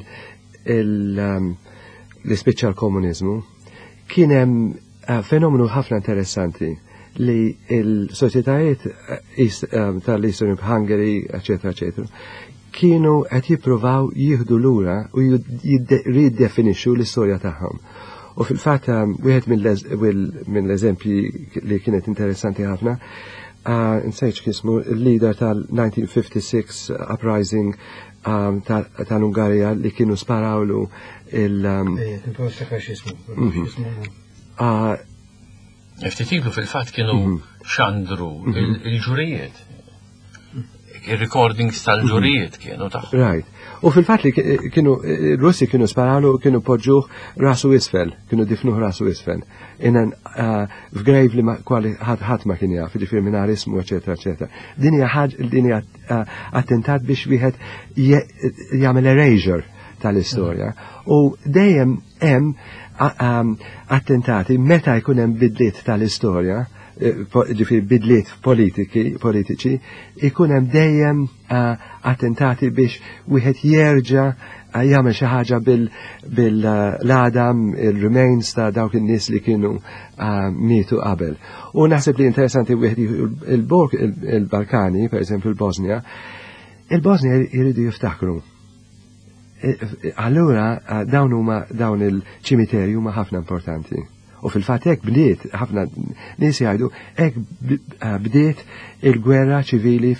l-ispiċċa l-komuniżmu kien hemm fenomenu ħafna interessanti li il-soċjetajiet tal-Eastern Hungary, eccetera, eccetera, kienu qed jippruvaw jieħdu lura u jiddefinixxu l-istorja tagħhom. U fil-fatt wieħed mill-eżempji li kienet interessanti ħafna, nsejġ kismu il-leader tal-nineteen fifty-six uprising tal-Ungarija li kienu sparawlu il- Iftitiglu fil-fatt kienu xandru il-ġurijiet. Il-recordings tal-ġurijiet kienu taħ. Right. U fil-fatt li kienu, Russi kienu sparawlu, kienu poġġuħ rasu isfel, kienu difnuħ rasu isfel. Innan f'grave li kwali ħadd ma kien jaf, ġifier mingħajr ismu, eċetera, eċetera. Din hija ħaġa din hija attentat biex wieħed jagħmel erasure tal-istorja. U dejjem hemm attentati meta jkun hemm bidliet tal-istorja ġifiri bidliet politiċi, ikun hemm dejjem attentati biex wieħed jerġa' jagħmel xi ħaġa bil-ladam, il-remains ta' dawk in-nies li kienu mietu qabel. U naħseb li interessanti wieħed il-Balkani, pereżempju il-Bosnia, il-Bosnia jridu jiftakru. Allura dawn huma dawn il-ċimiterji huma ħafna importanti. U fil-fatt hekk bdiet ħafna nies jgħidu hekk bdiet il-gwerra ċivili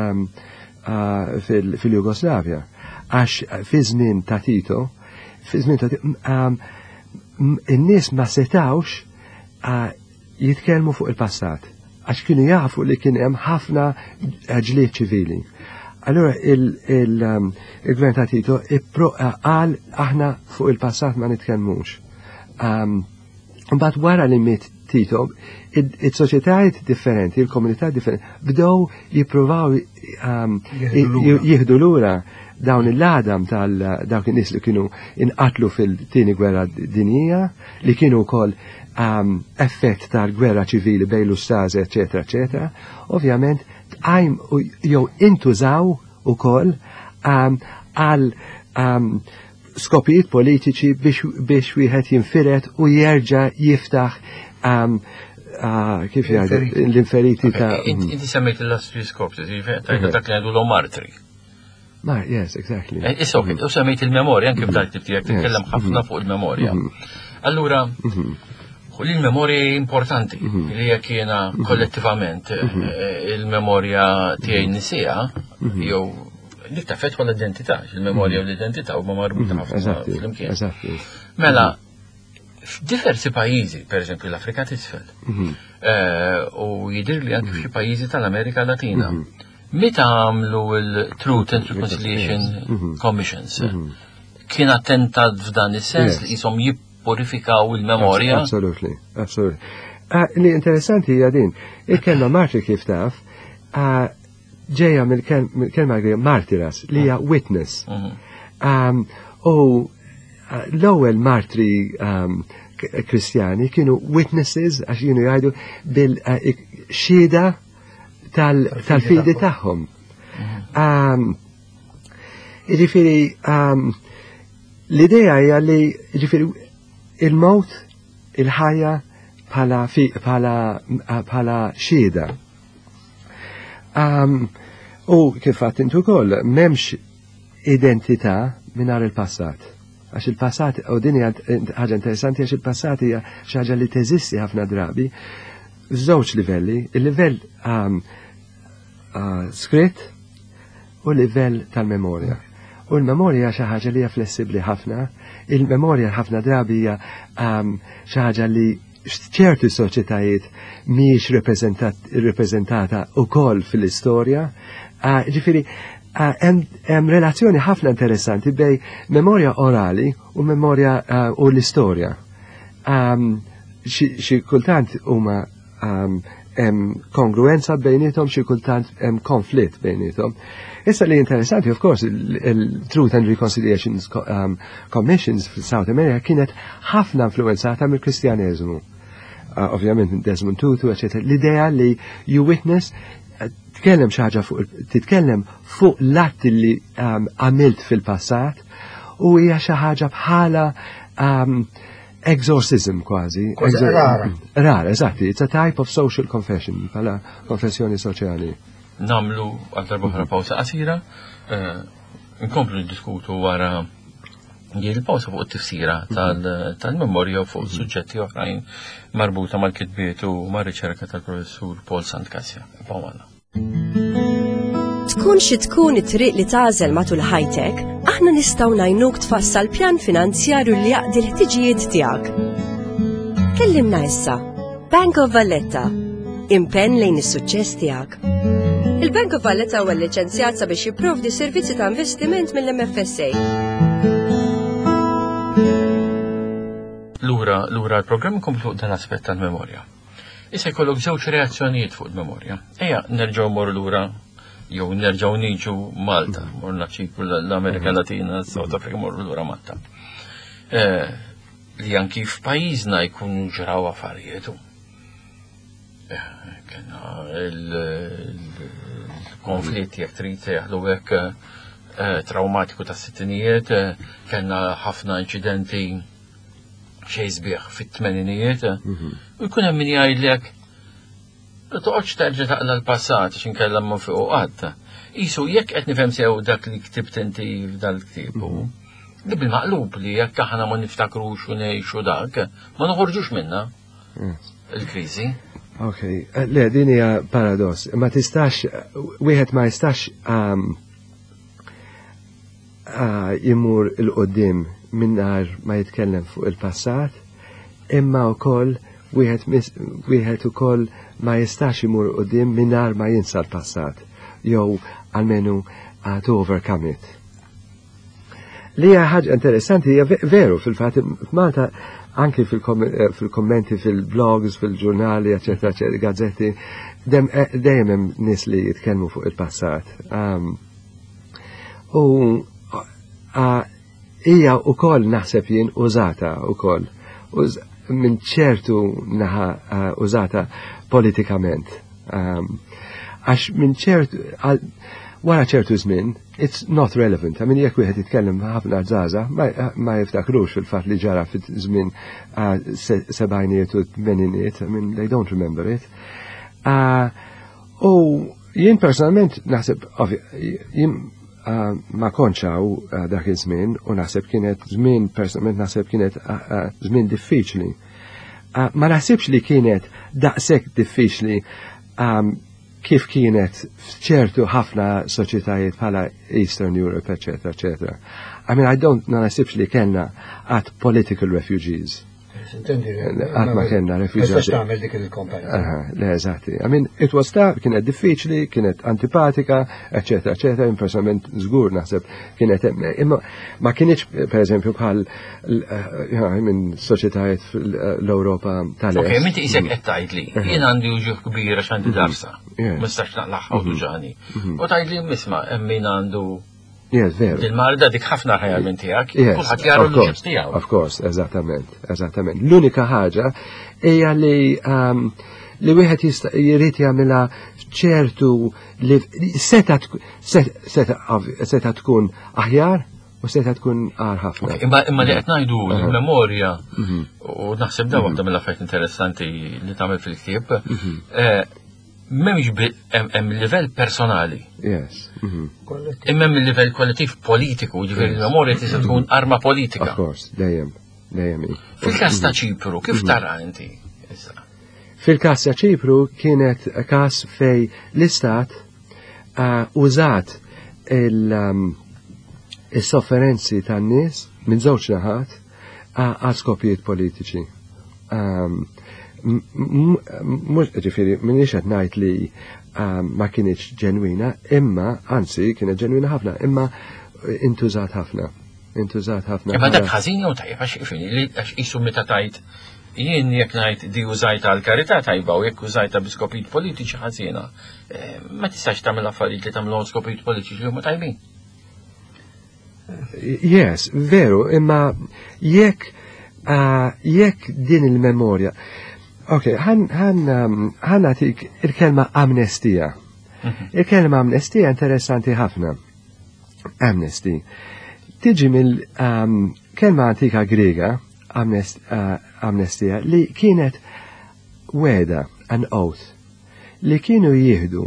fil-Jugoslavja. Għax fi żmien ta' Tito, fi żmien ta' Tito, in-nies ma setawx jitkellmu fuq il-passat. Għax kienu jafu li kien hemm ħafna ġlied ċivili. Allora il-gvern ta' Tito qal aħna fuq il-passat ma nitkellmux. Mbagħad wara li miet Tito, il-soċjetajiet differenti, il-komunità differenti, bdew jippruvaw jieħdu lura dawn il-ladam tal-dawk in-nies li kienu inqatlu fil-tieni gwerra dinjija, li kienu wkoll effett tal-gwerra ċivili bejn l-Ustażi, eċetera, eċetera. Ovvjament tqajm jew intużaw ukoll għal skopijiet politiċi biex wieħed jinfiret u jerġa' jiftaħ kif jgħidu l-inferiti ta' Inti semmejt il-last three scopes, dak li għandu l-martri. Ma, yes, exactly. Issa, ok, u semmejt il-memorja, anke f'dak tiegħek titkellem ħafna fuq il-memorja. Allura, il-memorja importanti li hija kiena kollettivament il-memorja tiegħi nisija jew li tafet l-identità, il-memorja u l-identità huma marbuta ħafna fl-imkien. Mela, f'diversi pajjiżi, per eżempju l-Afrika t'isfel, u jidir li anke f'xi pajjiżi tal-Amerika Latina, meta għamlu il-Truth and Reconciliation Commissions, kien attentat f'dan is-sens li jisom jippurifikaw il-memorja? Absolutely, absolutely. Li interessanti hija din, il-kelma martri kif taf, ġeja mill-kelma Grija martiras, li hija witness. U l-ewwel martri kristjani kienu witnesses għax kienu jgħidu bil-xieda tal-fidi tagħhom. Jiġifieri l-idea hija li jiġifieri il-mewt il-ħajja bħala xieda. U kif għadt intu wkoll m'hemmx identità mingħajr il-passat. Għax il-passat, u din hija ħaġa interessanti għax il-passat hija xi ħaġa li teżisti ħafna drabi f'żewġ livelli, il-livell skritt u l-livell tal-memorja. U l-memorja xi ħaġa li hija flessibbli ħafna, il-memorja ħafna drabi hija xi ħaġa li ċerti soċjetajiet mhijiex rappreżentata wkoll fil-istorja. Ġifieri hemm relazzjoni ħafna interessanti bej memorja orali u memorja u l-istorja. Xi kultant huma hemm kongruenza bejnietom, xi kultant hemm konflitt bejnietom. Issa li interessanti, of course, il-Truth and Reconciliation Commissions fil-South America kienet ħafna influenzata mill-Kristjaneżmu. Ovvjament Desmond Tutu, eccetera. L-idea li you witness titkellem xaġa fuq titkellem fuq l-att li għamilt fil-passat u hija xi ħaġa bħala exorcism kważi. Rara. Rara, eżatti. It's a type of social confession, bħala konfessjoni soċjali. Namlu għal darba pawsa qasira, nkomplu diskutu wara il-pawsa fuq it-tifsira tal-memorja fuq suġġetti oħrajn marbuta mal-kitbiet u mar-riċerka tal-professur Paul Santkassja. Pawala. Tkun xi tkun it-triq li tażel matul ħajtek, aħna nistgħu ngħinuk tfassal pjan finanzjarju li jaqdi l-ħtiġijiet tiegħek. Kellimna issa. Bank of Valletta. Impenn lejn is-suċċess tiegħek. Il-Bank of Valletta huwa liċenzjat sabiex jipprovdi servizzi ta' investiment mill-M F S A. Lura, lura l-programm komplu fuq dan aspett tal-memorja. Issa jkollok żewġ reazzjonijiet fuq il-memorja. Ejja, nerġgħu morru lura jew nerġgħu niġu Malta, morna ċiklu l-Amerika Latina, South Africa morru lura Malta. Li anki f'pajjiżna jkunu ġraw affarijiet. Kena il-konflitti jek trid jaħlu hekk traumatiku ta' sittinijiet, kena ħafna inċidenti xej sbieħ fit-tmeninijiet, u jkun hemm min jgħidlek toqgħodx terġa' taqla l-passat għax inkella ma fuq qatt. Isu jekk qed nifhem sew dak li ktibt inti f'dal-ktieb. Li bil-maqlub li jekk aħna ma niftakrux u ngħixu dak, ma noħorġux minnha il-kriżi. Ok, le, din hija paradoss. Ma tistax, wieħed ma jistax jimur il-qoddim minnar ma jitkellem fuq il-passat, imma wkoll wieħed ukoll ma jistax jimur qoddim minnar ma jinsa l-passat, jew almenu to overcome it. Li hija ħaġa interessanti, hija veru fil-fatt f'Malta anki fil-kommenti fil-blogs, fil-ġurnali, eccetera, eccetera, gazzetti, dejjem hemm nies li jitkellmu fuq il-passat. U hija wkoll naħseb jien użata wkoll minn ċertu naħa użata politikament. Għax minn ċertu wara ċertu żmien, it's not relevant. I mean, jekk wieħed jitkellem ħafna żgħażagħ ma jiftakrux fil-fatt li ġara fit-żmien sebgħinijiet u tmeninijiet, I mean, they don't remember it. U jien personalment naħseb, jien ma konċaw dak iż-żmien u naħseb kienet żmien personalment naħseb kienet żmien diffiċli. Ma naħsibx li kienet daqshekk diffiċli kif kienet f'ċertu ħafna soċjetajiet bħala Eastern Europe, eccetera, eccetera. I mean, I don't, ma nasibx li kellna at political refugees. Għat ma kellna refugees. Le, eżatti. I mean, it was ta' kienet diffiċli, kienet antipatika, eccetera, eccetera, impersonalment żgur naħseb kienet imma ma kienx per eżempju bħal minn soċjetajiet fl-Ewropa tal-Est. Ok, minti isek qed tgħid li jien għandi uġuħ kbira x'għandi darsa. Mistax naqlaħħa u ġani. U tgħid li misma' hemm min għandu Yes, veru. Il-marda dik ħafna ħajja minn tiegħek, kulħadd jaru l-ġibs tiegħu. Of course, eżattament, eżattament. L-unika ħaġa hija li li wieħed jrid jagħmilha ċertu li seta seta tkun aħjar u seta tkun għar ħafna. Imma imma li qed ngħidu l-memorja u naħseb da waħda mill-affarijiet interessanti li tagħmel fil-ktieb. Memx hemm livell personali. Yes. Imma hemm livell kollettiv politiku, ġifieri il-memorja tista' tkun arma politika. Of course, dejjem, dejjem. Fil-każ ta' Ċipru, kif tara inti? Fil-każ ta' Ċipru kienet każ fej l-Istat użat il-sofferenzi tan-nies minn żewġ naħat għal skopijiet politiċi. Mux ġifiri, minix għed najt li ma kienieċ ġenwina, imma, anzi, kienet ġenwina ħafna, imma intużat ħafna. Intużat ħafna. Imma dak ħazin jew tajjeb għax ifini, li għax isu meta tajt, jien jek najt di użajta għal-karità tajba u jek użajta biskopijiet politiċi ħazina, ma tistax tagħmel affarijiet li tagħmlu skopijiet politiċi li huma tajbin. Yes, veru, imma jekk jekk din il-memorja. Ok, ħan għatik il-kelma amnestija. Il-kelma amnestija interessanti ħafna. Amnesty. Tiġi mill-kelma antika grega, amnestija, li kienet weda, an oath, li kienu jihdu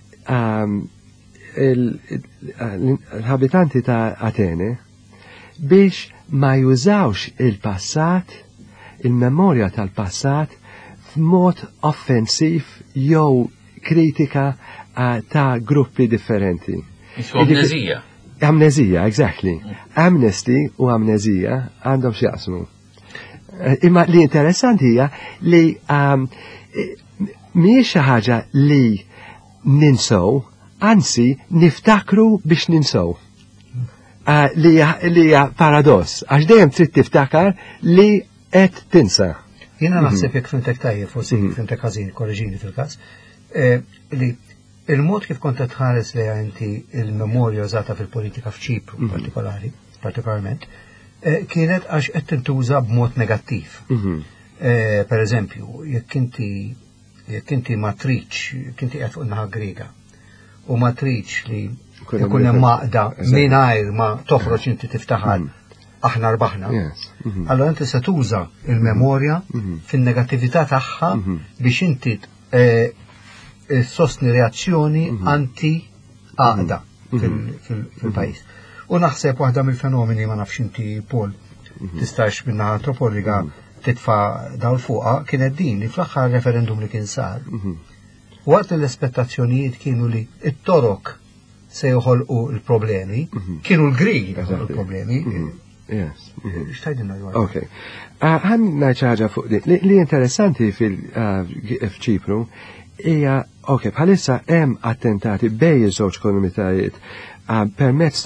l-abitanti ta' Atene biex ma jużawx il-passat, il-memorja tal-passat, f'mod offensiv jew kritika ta' gruppi differenti. Amnezija. Amnezija, exactly. Amnesty u amnezija għandhom x'jaqsmu. Imma li interessanti hija li mhijiex xi ħaġa li ninsow, anzi niftakru biex ninsow. Li hija paradoss, għax dejjem trid tiftakar li qed tinsa. Jena naħseb jekk fintek tajjeb, forsi fintek ħażin, korreġini fil-każ, li il-mod kif kont tħares li inti il-memorja użata fil-politika f'Ċipru partikolari, partikolarment, kienet għax qed tintuża b'mod negattiv. Per eżempju, jekk inti jekk inti ma tridx, kinti qed fuq naħa Griega, u ma tridx li jkun hemm maqda mingħajr ma toħroġ inti tiftaħal aħna rbaħna. Allora inti se tuża il-memorja fin-negattività tagħha biex inti sostni reazzjoni anti għaqda fil-pajjiż. U naħseb waħda mill-fenomeni ma nafx inti Paul tistax minna antropologa titfa' dawl fuqha kienet din li fl-aħħar referendum li kien sar. Waqt l-espettazzjonijiet kienu li it-torok se joħolqu l-problemi, kienu l-Griegi joħolqu l-problemi. Yes. Xtajdinna jgħu. Ok. Għan najċaġa fuq di. Li interessanti fil-ċipru hija, ok, bħalissa hemm attentati bej iż-żewġ komunitajiet permezz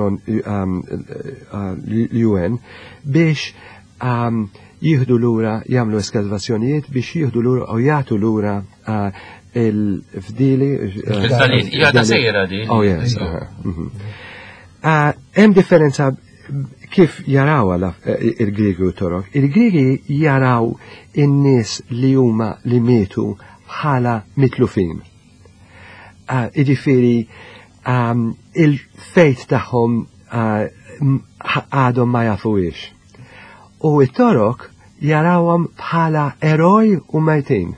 tal-U N biex jieħdu lura, jagħmlu eskavazzjonijiet biex jieħdu lura u jagħtu lura il-fdili. Jgħada sejra di. Oh, yes. Hemm differenza kif jaraw il-Griegi u Torok. Il-Griegi jaraw in-nies li huma li mietu bħala mitlufin. Iġifieri il-fejt tagħhom għadhom ma jafuwiex. U it-Torok jarawhom bħala eroj u mejtin.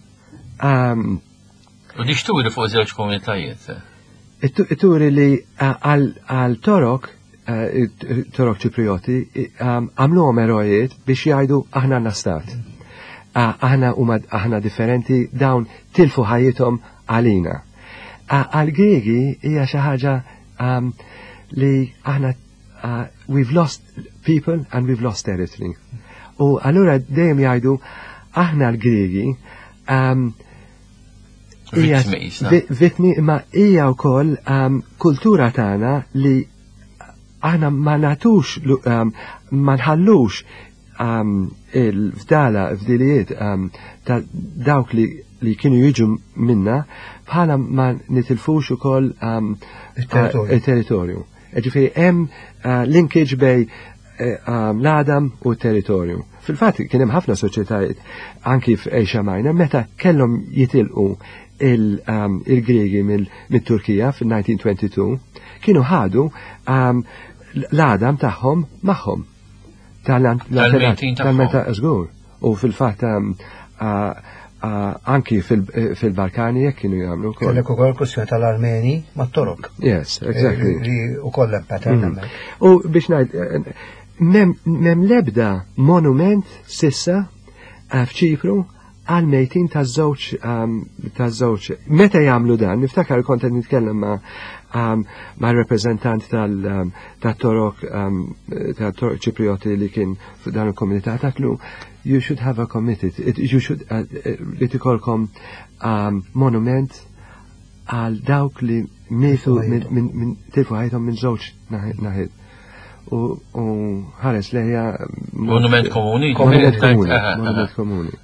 U di xturi fuq żewġ komunitajiet? It-turi li għal-Torok Torok Ċiprioti għamluhom erojiet biex jgħidu aħna għandna stat. Aħna huma aħna differenti dawn tilfu ħajjithom għalina. Għal-Griegi hija xi ħaġa li aħna we've lost people and we've lost territory. U allura dejjem jgħidu aħna l-Griegi vittmi imma hija wkoll kultura tagħna li aħna ma natux, ma nħallux il-fdala, fdilijiet ta' dawk li kienu jiġu minna bħala ma nitilfux ukoll il-territorju. Ġifieri hemm linkage bej l-Adam u t-territorju. Fil-fatt kien hemm ħafna soċjetajiet anki f'Ejxa Majna meta kellhom jitilqu il-Griegi mit-Turkija fil-nineteen twenty-two kienu ħadu l-Adam tagħhom magħhom. Tal-meta żgur. U fil-fatt anki fil-Balkani jekk kienu jagħmlu wkoll. Kellek ukoll kwestjoni tal-Armeni mat-Torok. Yes, exactly. Li ukoll hemm pattern hemmhekk. U biex ngħid m'hemm l-ebda monument sissa f'Ċipru għal mejtin taż-żewġ taż-żewġ. Meta jagħmlu dan, niftakar kont qed nitkellem ma' ma' rappreżentant tal-Torok tal-Torok Ċiprioti li kien f'dan il-komunità tatlu, you should have a committed, you should li tikolkom monument għal dawk li mietu minn tilfu ħajthom minn żewġ naħed. U ħares lejja monument komuni. Monument komuni. Monument komuni.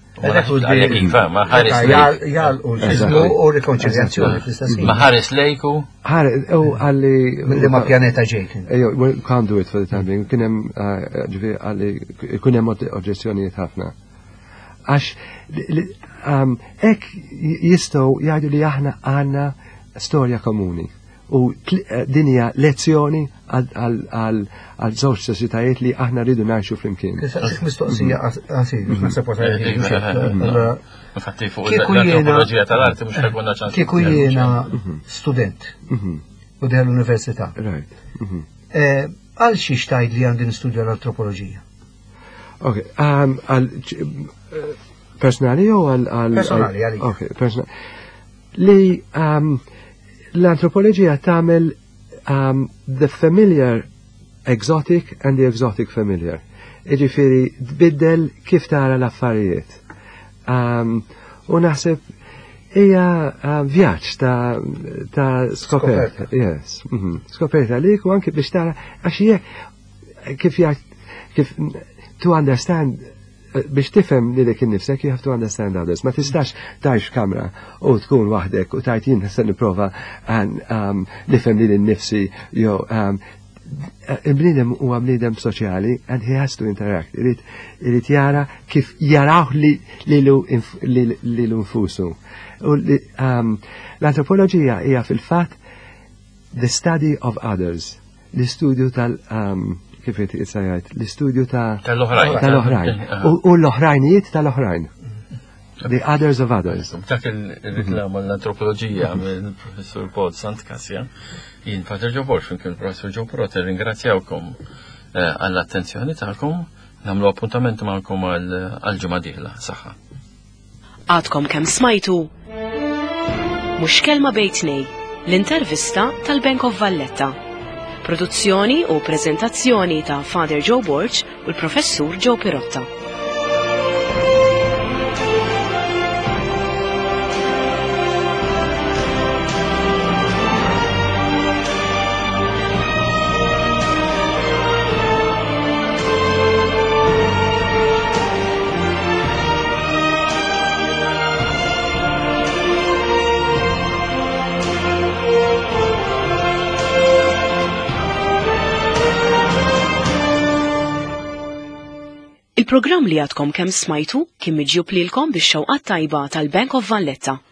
Jgħal u rikonċiljazzjoni fl-istess. Ma ħares lejku? U għalli. Mill ma pjaneta ġejkin. We can't do it for the time being. Kunem ġivi għalli kunem oġġezzjonijiet ħafna. Għax ek jistaw jgħidu li aħna għanna storja komuni. U dinja lezzjoni għal żewġ soċjetajiet li aħna rridu ngħixu flimkien. Mistoqsija għasir, naħseb Infatti fuq l-antropoloġija tal-arti mhux ħajkonna ċans. Kieku jiena student u deħ l-università. Għal xi xtajt li għandi nistudja l-antropoloġija? Ok, personali jew għal personali għalik. Ok, personali. Li l-antropoloġija tagħmel the familiar exotic and the exotic familiar. Iġifieri tbiddel kif tara l-affarijiet. U naħseb hija vjaġġ ta' skoperta. Yes. Skoperta għalik u anke biex tara għax jekk kif kif to understand biex tifhem li dik innifsek you have to understand others. Ma tistax tajx kamra u tkun waħdek u tajt jien se nipprova nifhem li l-nifsi jew il-bnidem huwa bnidem soċjali and he has to interact. Irid jara kif jaraw li lilu nfusu. L-antropoloġija hija fil-fatt the study of others, l-istudju tal- kif jitsajajt, l-istudju tal-oħrajn. U l-oħrajnijiet tal-oħrajn. The others of others. Dak il-riklama l-antropoloġija minn professor Paul Santkasja, jien Pater Joe Borch, kien professor Joe Proter, ringrazzjawkom għall-attenzjoni tagħkom, nagħmlu appuntament magħkom għal-ġimgħa dieħla saħħa. Għadkom kemm smajtu mhux kelma bejn tnejn, l-intervista tal-Bank of Valletta. Produzzjoni u preżentazzjoni ta' Father Joe Borch u l-professur Joe Pirotta. Il-programm li għadkom kemm smajtu kien miġjub lilkom bix-xewqat tajba tal-Bank of Valletta.